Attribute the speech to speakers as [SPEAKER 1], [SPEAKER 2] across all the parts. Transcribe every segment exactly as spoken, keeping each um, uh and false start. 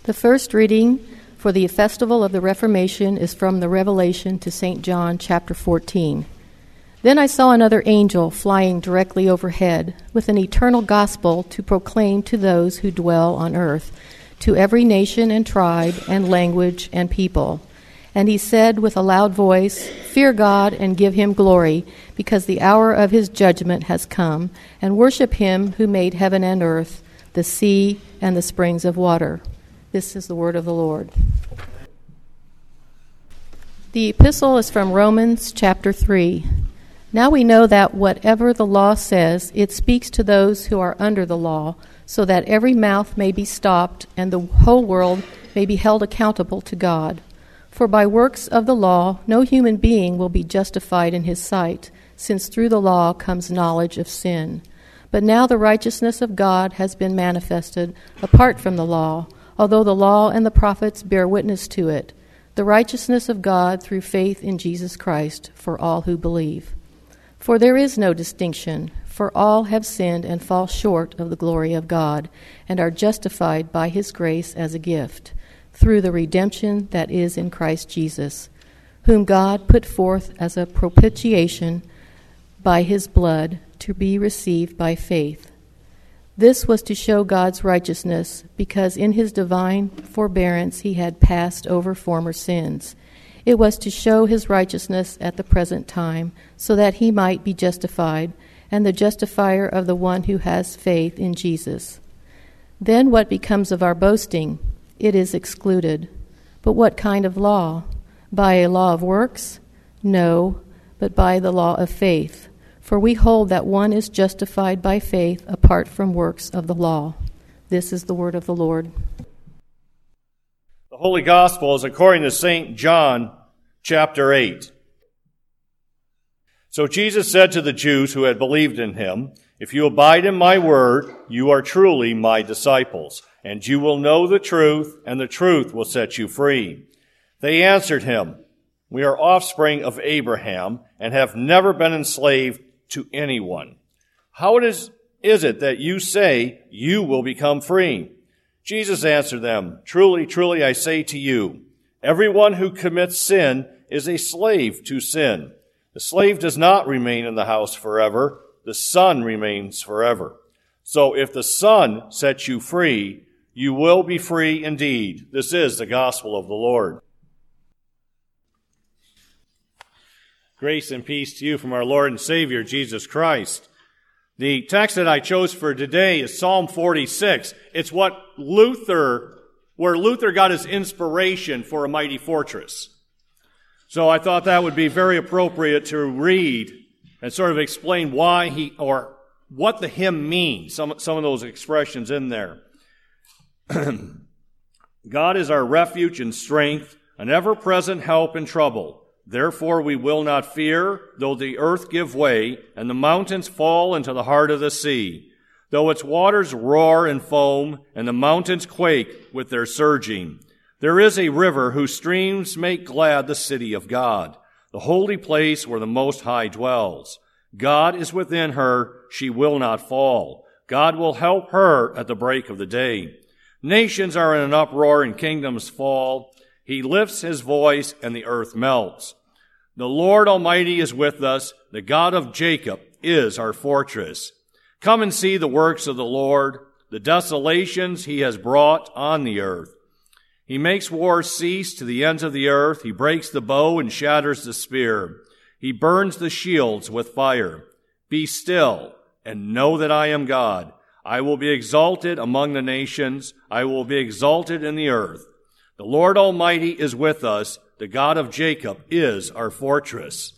[SPEAKER 1] The first reading for the Festival of the Reformation is from the Revelation to Saint John, chapter fourteen. Then I saw another angel flying directly overhead, with an eternal gospel to proclaim to those who dwell on earth, to every nation and tribe and language and people. And he said with a loud voice, "Fear God and give him glory, because the hour of his judgment has come, and worship him who made heaven and earth, the sea and the springs of water." This is the word of the Lord. The epistle is from Romans chapter three. Now we know that whatever the law says, it speaks to those who are under the law, so that every mouth may be stopped and the whole world may be held accountable to God. For by works of the law no human being will be justified in his sight, since through the law comes knowledge of sin. But now the righteousness of God has been manifested apart from the law, although the law and the prophets bear witness to it, the righteousness of God through faith in Jesus Christ for all who believe. For there is no distinction, for all have sinned and fall short of the glory of God, and are justified by his grace as a gift, through the redemption that is in Christ Jesus, whom God put forth as a propitiation by his blood to be received by faith. This was to show God's righteousness, because in his divine forbearance he had passed over former sins. It was to show his righteousness at the present time, so that he might be justified, and the justifier of the one who has faith in Jesus. Then what becomes of our boasting? It is excluded. But what kind of law? By a law of works? No, but by the law of faith. For we hold that one is justified by faith apart from works of the law. This is the word of the Lord.
[SPEAKER 2] The Holy Gospel is according to Saint John, chapter eight. So Jesus said to the Jews who had believed in him, "If you abide in my word, you are truly my disciples, and you will know the truth, and the truth will set you free." They answered him, "We are offspring of Abraham, and have never been enslaved to anyone. How it is, is it that you say you will become free?" Jesus answered them, "Truly, truly, I say to you, everyone who commits sin is a slave to sin. The slave does not remain in the house forever. The Son remains forever. So if the Son sets you free, you will be free indeed." This is the gospel of the Lord. Grace and peace to you from our Lord and Savior, Jesus Christ. The text that I chose for today is Psalm forty-six. It's what Luther, where Luther got his inspiration for A Mighty Fortress. So I thought that would be very appropriate to read and sort of explain why he, or what the hymn means, some, some of those expressions in there. God is our refuge and strength, an ever-present help in trouble. Therefore we will not fear, though the earth give way, and the mountains fall into the heart of the sea. Though its waters roar and foam, and the mountains quake with their surging. There is a river whose streams make glad the city of God, the holy place where the Most High dwells. God is within her, she will not fall. God will help her at the break of the day. Nations are in an uproar and kingdoms fall. He lifts his voice and the earth melts. The Lord Almighty is with us. The God of Jacob is our fortress. Come and see the works of the Lord, the desolations he has brought on the earth. He makes war cease to the ends of the earth. He breaks the bow and shatters the spear. He burns the shields with fire. Be still and know that I am God. I will be exalted among the nations. I will be exalted in the earth. The Lord Almighty is with us. The God of Jacob is our fortress.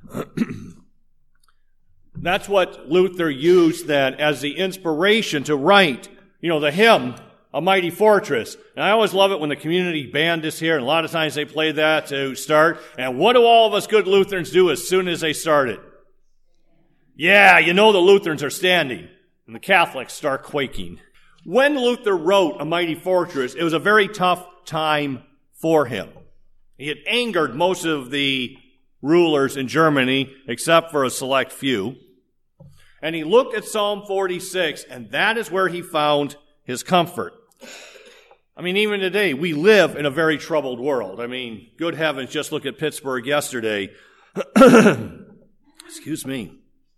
[SPEAKER 2] That's what Luther used then as the inspiration to write, you know, the hymn, A Mighty Fortress. And I always love it when the community band is here, and a lot of times they play that to start. And what do all of us good Lutherans do as soon as they start it? Yeah, you know the Lutherans are standing, and the Catholics start quaking. When Luther wrote A Mighty Fortress, it was a very tough time for him. He had angered most of the rulers in Germany, except for a select few. And he looked at Psalm forty-six, and that is where he found his comfort. I mean, even today, we live in a very troubled world. I mean, good heavens, just look at Pittsburgh yesterday. Excuse me.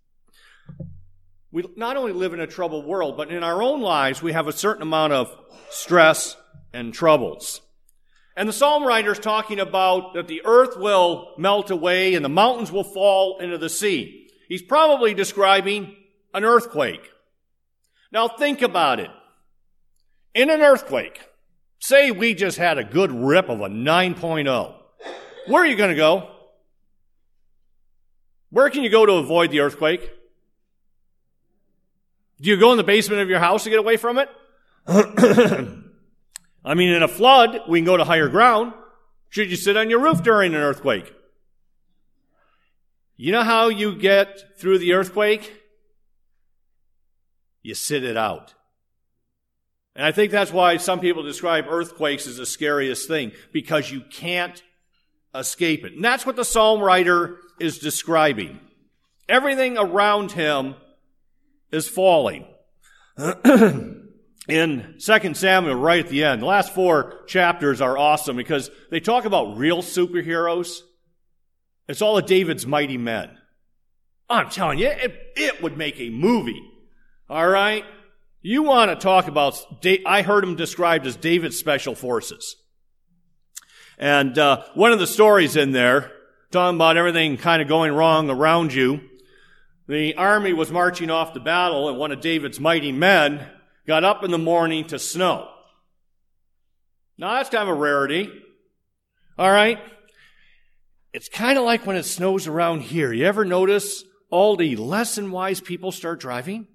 [SPEAKER 2] We not only live in a troubled world, but in our own lives, we have a certain amount of stress and troubles. And the psalm writer is talking about that the earth will melt away and the mountains will fall into the sea. He's probably describing an earthquake. Now think about it. In an earthquake, say we just had a good rip of a nine point oh. Where are you going to go? Where can you go to avoid the earthquake? Do you go in the basement of your house to get away from it? I mean, in a flood, we can go to higher ground. Should you sit on your roof during an earthquake? You know how you get through the earthquake? You sit it out. And I think that's why some people describe earthquakes as the scariest thing, because you can't escape it. And that's what the psalm writer is describing. Everything around him is falling. In Second Samuel, right at the end, the last four chapters are awesome because they talk about real superheroes. It's all of David's mighty men. I'm telling you, it, it would make a movie. All right? You want to talk about, I heard him described as David's special forces. And uh, one of the stories in there, talking about everything kind of going wrong around you, the army was marching off to battle, and one of David's mighty men got up in the morning to snow. Now, that's kind of a rarity. All right? It's kind of like when it snows around here. You ever notice all the less than wise people start driving?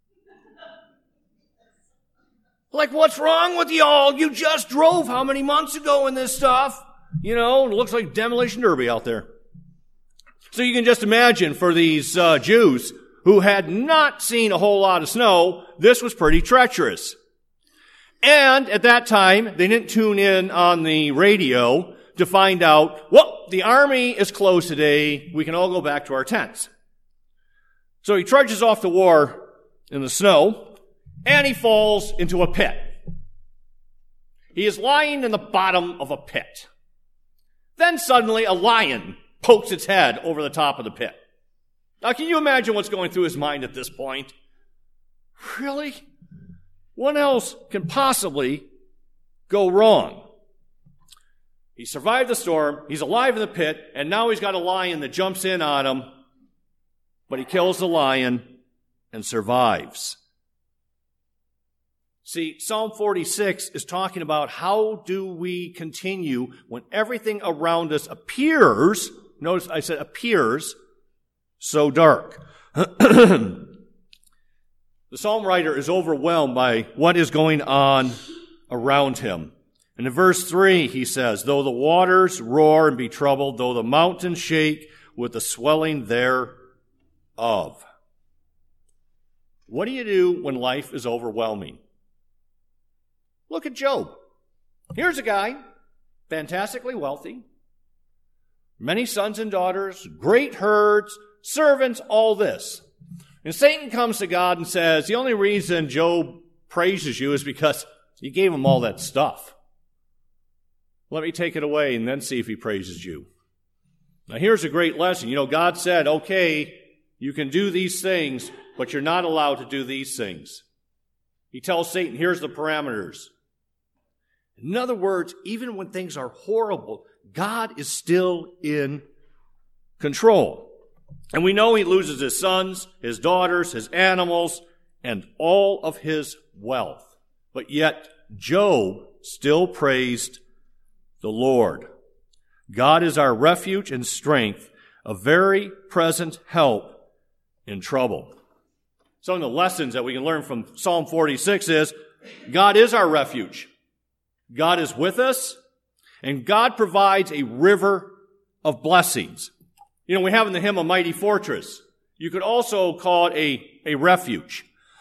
[SPEAKER 2] Like, what's wrong with y'all? You just drove how many months ago in this stuff? You know, it looks like demolition derby out there. So you can just imagine for these uh, Jews who had not seen a whole lot of snow, this was pretty treacherous. And at that time, they didn't tune in on the radio to find out, well, the army is closed today. We can all go back to our tents. So he trudges off to war in the snow, and he falls into a pit. He is lying in the bottom of a pit. Then suddenly a lion pokes its head over the top of the pit. Now, can you imagine what's going through his mind at this point? Really? What else can possibly go wrong? He survived the storm, he's alive in the pit, and now he's got a lion that jumps in on him, but he kills the lion and survives. See, Psalm forty-six is talking about how do we continue when everything around us appears, notice I said appears, so dark. The psalm writer is overwhelmed by what is going on around him. And in verse three, he says, though the waters roar and be troubled, though the mountains shake with the swelling thereof. What do you do when life is overwhelming? Look at Job. Here's a guy, fantastically wealthy, many sons and daughters, great herds, servants, all this. And Satan comes to God and says, the only reason Job praises you is because you gave him all that stuff. Let me take it away and then see if he praises you. Now here's a great lesson. You know, God said, okay, you can do these things, but you're not allowed to do these things. He tells Satan, here's the parameters. In other words, even when things are horrible, God is still in control. And we know he loses his sons, his daughters, his animals, and all of his wealth. But yet, Job still praised the Lord. God is our refuge and strength, a very present help in trouble. Some of the lessons that we can learn from Psalm forty-six is, God is our refuge. God is with us, and God provides a river of blessings. You know, we have in the hymn a mighty fortress. You could also call it a, a refuge.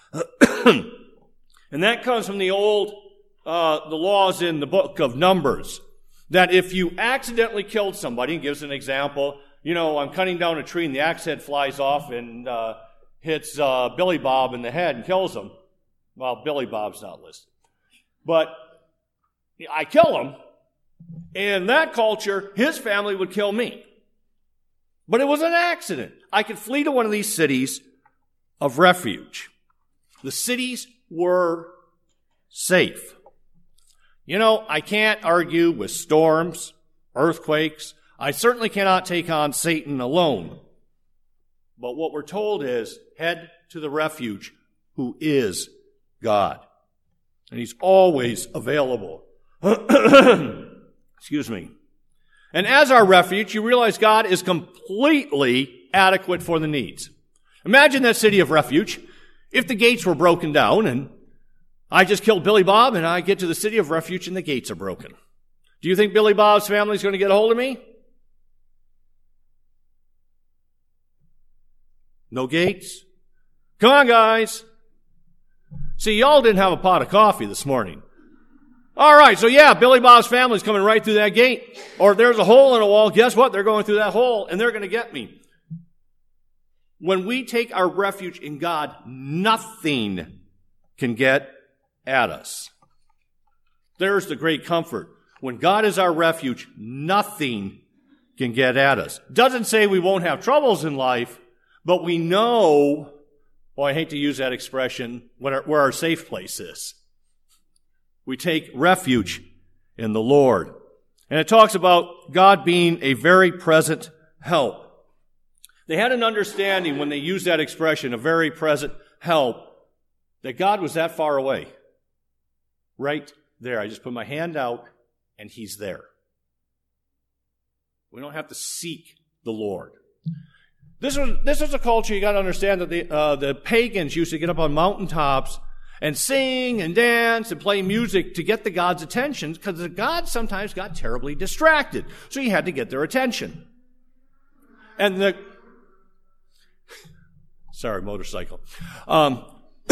[SPEAKER 2] And that comes from the old, uh, the laws in the book of Numbers, that if you accidentally killed somebody, and gives an example, you know, I'm cutting down a tree and the axe head flies off and uh, hits uh, Billy Bob in the head and kills him. Well, Billy Bob's not listed. But I kill him. In that culture, his family would kill me. But it was an accident. I could flee to one of these cities of refuge. The cities were safe. You know, I can't argue with storms, earthquakes. I certainly cannot take on Satan alone. But what we're told is, head to the refuge, who is God. And he's always available. Excuse me. And as our refuge, you realize God is completely adequate for the needs. Imagine that city of refuge. If the gates were broken down and I just killed Billy Bob and I get to the city of refuge and the gates are broken. Do you think Billy Bob's family is going to get a hold of me? No gates? Come on, guys. See, y'all didn't have a pot of coffee this morning. All right, so yeah, Billy Bob's family's coming right through that gate. Or if there's a hole in a wall, guess what? They're going through that hole and they're going to get me. When we take our refuge in God, nothing can get at us. There's the great comfort. When God is our refuge, nothing can get at us. Doesn't say we won't have troubles in life, but we know, well, I hate to use that expression, where our, where our safe place is. We take refuge in the Lord. And it talks about God being a very present help. They had an understanding when they used that expression, a very present help, that God was that far away. Right there. I just put my hand out and he's there. We don't have to seek the Lord. This was, this is a culture, you got to understand that the, uh, the pagans used to get up on mountaintops and sing and dance and play music to get the gods' attention, because the gods sometimes got terribly distracted. So you had to get their attention. And the, sorry, motorcycle. Um,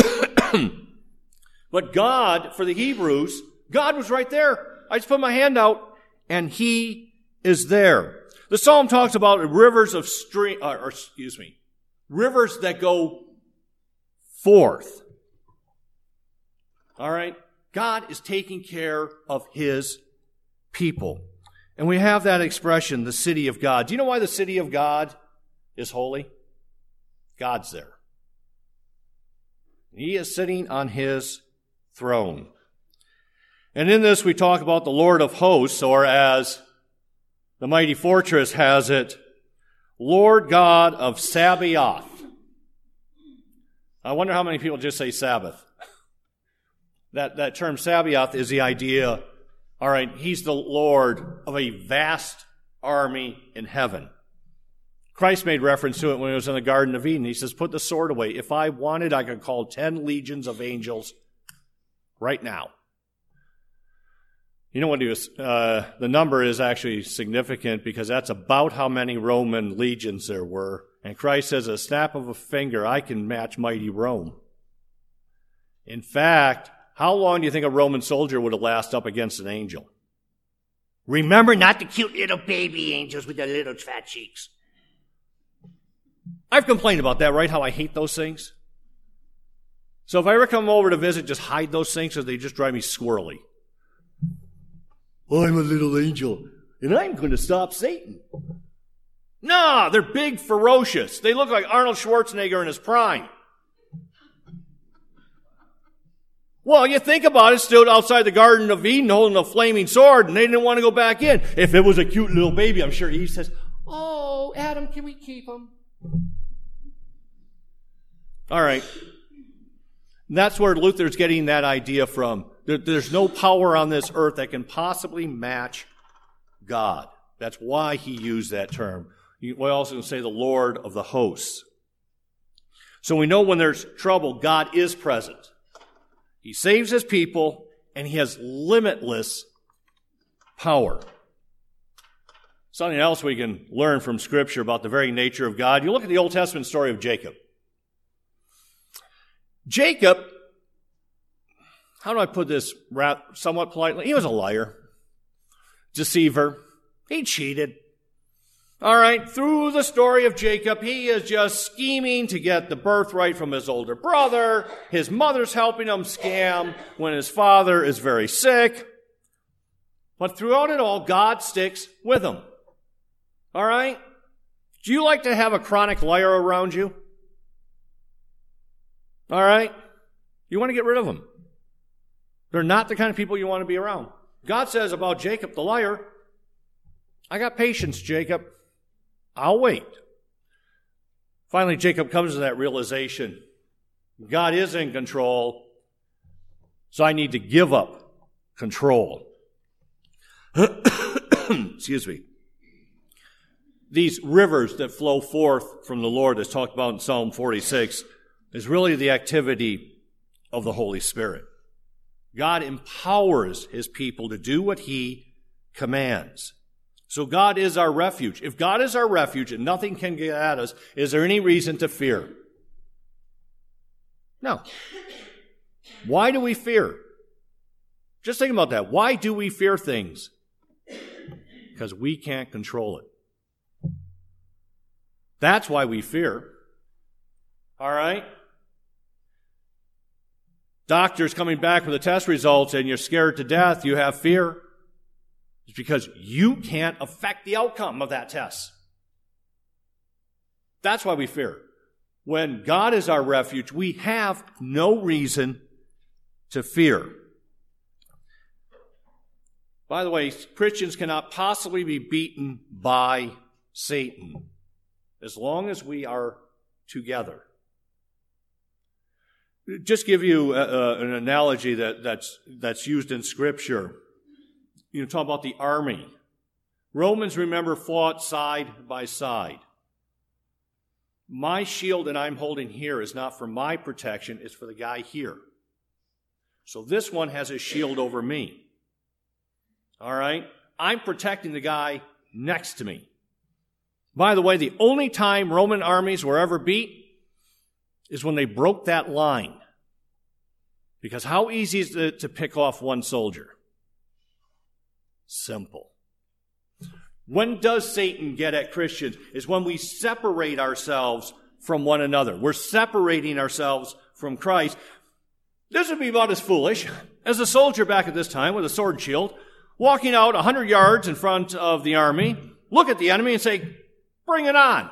[SPEAKER 2] but God, for the Hebrews, God was right there. I just put my hand out and he is there. The psalm talks about rivers of stream, or, or excuse me, rivers that go forth. All right? God is taking care of his people. And we have that expression, the city of God. Do you know why the city of God is holy? God's there. He is sitting on his throne. And in this we talk about the Lord of hosts, or as the Mighty Fortress has it, Lord God of Sabaoth. I wonder how many people just say Sabbath. That, that term Sabaoth is the idea, all right, he's the Lord of a vast army in heaven. Christ made reference to it when he was in the Garden of Eden. He says, put the sword away. If I wanted, I could call ten legions of angels right now. You know what he was, uh, the number is actually significant because that's about how many Roman legions there were. And Christ says, a snap of a finger, I can match mighty Rome. In fact, how long do you think a Roman soldier would have lasted up against an angel? Remember, not the cute little baby angels with their little fat cheeks. I've complained about that, right? How I hate those things. So if I ever come over to visit, just hide those things because they just drive me squirrely. I'm a little angel, and I'm going to stop Satan. No, they're big, ferocious. They look like Arnold Schwarzenegger in his prime. Well, you think about it, stood outside the Garden of Eden holding a flaming sword, and they didn't want to go back in. If it was a cute little baby, I'm sure Eve says, oh, Adam, can we keep him? All right. And that's where Luther's getting that idea from. There, there's no power on this earth that can possibly match God. That's why he used that term. We also say the Lord of the hosts. So we know when there's trouble, God is present. He saves his people, and he has limitless power. Something else we can learn from Scripture about the very nature of God. You look at the Old Testament story of Jacob. Jacob, how do I put this somewhat politely? He was a liar, deceiver. He cheated. All right, through the story of Jacob, he is just scheming to get the birthright from his older brother. His mother's helping him scam when his father is very sick. But throughout it all, God sticks with them. All right? Do you like to have a chronic liar around you? All right? You want to get rid of them. They're not the kind of people you want to be around. God says about Jacob the liar, I got patience, Jacob. I'll wait. Finally, Jacob comes to that realization. God is in control, so I need to give up control. Excuse me. These rivers that flow forth from the Lord, as talked about in Psalm forty-six, is really the activity of the Holy Spirit. God empowers his people to do what he commands. So God is our refuge. If God is our refuge and nothing can get at us, is there any reason to fear? No. Why do we fear? Just think about that. Why do we fear things? Because we can't control it. That's why we fear. All right? Doctors coming back with the test results and you're scared to death, you have fear. It's because you can't affect the outcome of that test. That's why we fear. When God is our refuge, we have no reason to fear. By the way, Christians cannot possibly be beaten by Satan as long as we are together. Just give you a, a, an analogy that, that's, that's used in Scripture. You know, talk about the army. Romans, remember, fought side by side. My shield that I'm holding here is not for my protection, it's for the guy here. So this one has a shield over me. All right? I'm protecting the guy next to me. By the way, the only time Roman armies were ever beat is when they broke that line. Because how easy is it to pick off one soldier? Simple. When does Satan get at Christians? Is when we separate ourselves from one another. We're separating ourselves from Christ. This would be about as foolish as a soldier back at this time with a sword and shield, walking out one hundred yards in front of the army, look at the enemy and say, "Bring it on."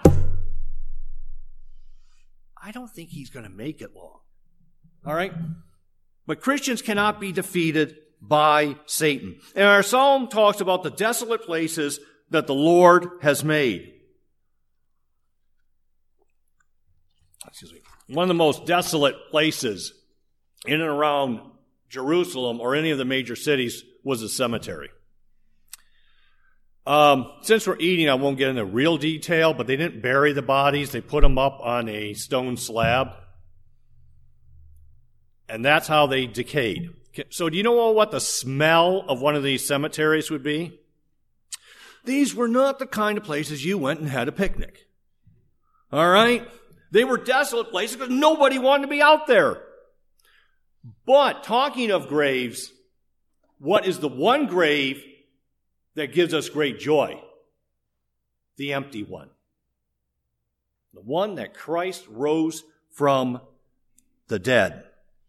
[SPEAKER 2] I don't think he's going to make it long. All right? But Christians cannot be defeated by Satan. And our psalm talks about the desolate places that the Lord has made. Excuse me. One of the most desolate places in and around Jerusalem or any of the major cities was a cemetery. Um, since we're eating, I won't get into real detail, but they didn't bury the bodies. They put them up on a stone slab. And that's how they decayed. So do you know what the smell of one of these cemeteries would be? These were not the kind of places you went and had a picnic. All right? They were desolate places because nobody wanted to be out there. But talking of graves, what is the one grave that gives us great joy? The empty one. The one that Christ rose from the dead.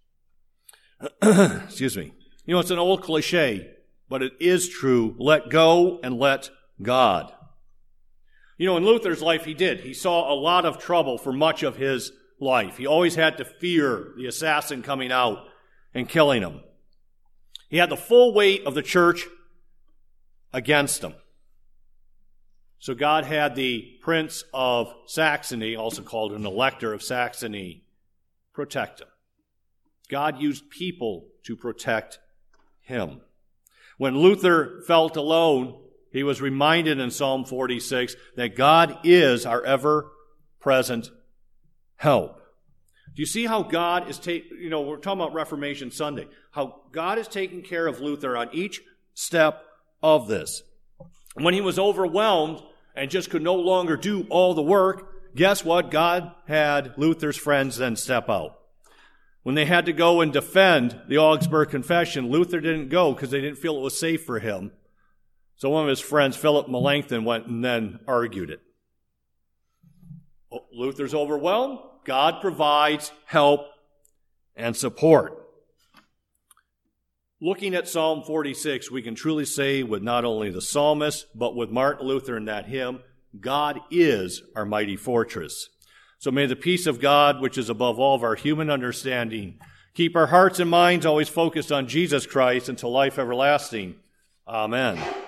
[SPEAKER 2] Excuse me. You know, it's an old cliche, but it is true. Let go and let God. You know, in Luther's life, he did. He saw a lot of trouble for much of his life. He always had to fear the assassin coming out and killing him. He had the full weight of the church against him. So God had the Prince of Saxony, also called an Elector of Saxony, protect him. God used people to protect him. When Luther felt alone, he was reminded in Psalm forty-six that God is our ever-present help. Do you see how God is taking, you know, we're talking about Reformation Sunday, how God is taking care of Luther on each step of this. When he was overwhelmed and just could no longer do all the work, guess what? God had Luther's friends then step out. When they had to go and defend the Augsburg Confession, Luther didn't go because they didn't feel it was safe for him. So one of his friends, Philip Melanchthon, went and then argued it. Luther's overwhelmed. God provides help and support. Looking at Psalm forty-six, we can truly say with not only the psalmist, but with Martin Luther in that hymn, God is our mighty fortress. So may the peace of God, which is above all of our human understanding, keep our hearts and minds always focused on Jesus Christ until life everlasting. Amen.